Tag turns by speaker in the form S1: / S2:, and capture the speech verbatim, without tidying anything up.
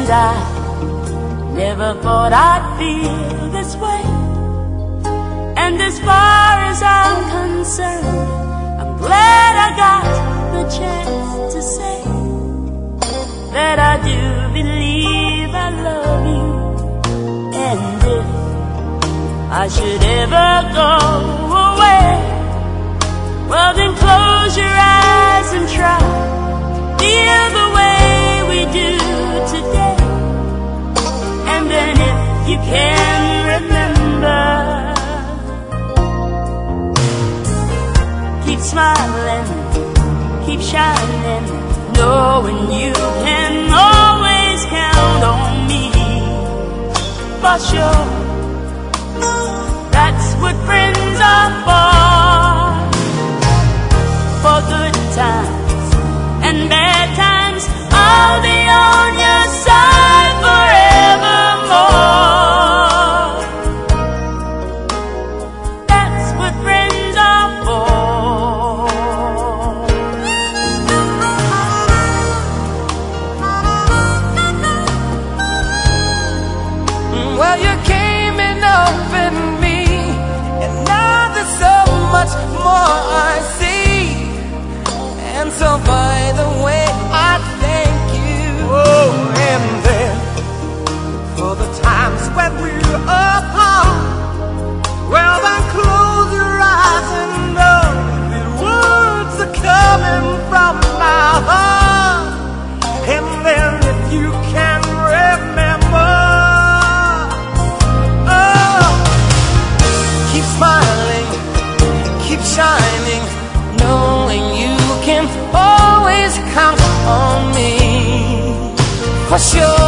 S1: And I never thought I'd feel this way. And as far as I'm concerned, I'm glad I got the chance to say that I do believe I love you. And if I should ever go away, well then close your eyes and try to feel the way we do today. And then if you can remember, keep smiling, keep shining, knowing you can always count on me. For sure, that's what friends are for. For good times and bad times, I'll be on your side forevermore. That's what friends are for.
S2: Well, you came in open me, and now there's so much more I see. And so by the way, I thank you. Oh, and then for the times when we're apart, well then close your eyes and know that words are coming from my heart. And then if you can remember, oh, keep smiling, keep shining, knowing you can always count on me. For sure.